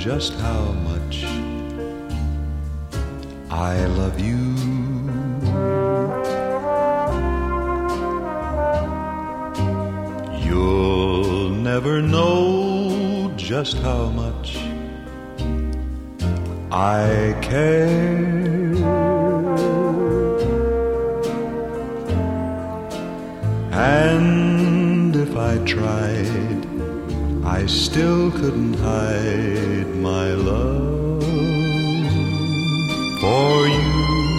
just how much I love you. You'll never know just how much I care. And if I tried, I still couldn't hide my love for you.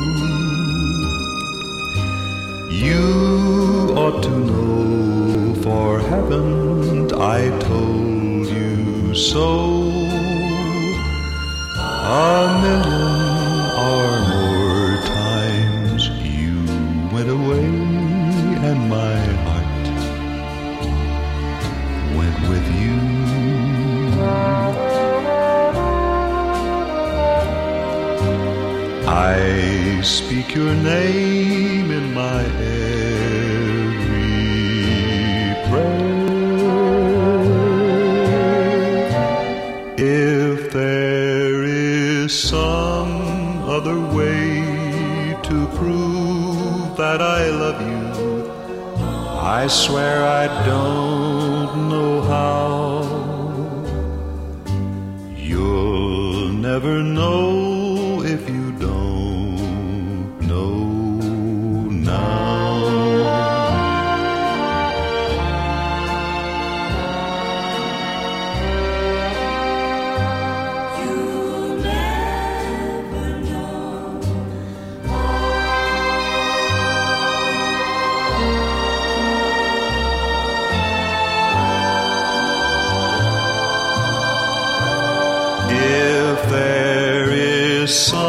You ought to know, for haven't I told you so? A million or more times you went away and my heart went with you. I speak your name in my every prayer. If there is some other way to prove that I love you, I swear I don't know how. You'll never know if you don't know now. You'll never know. If there is some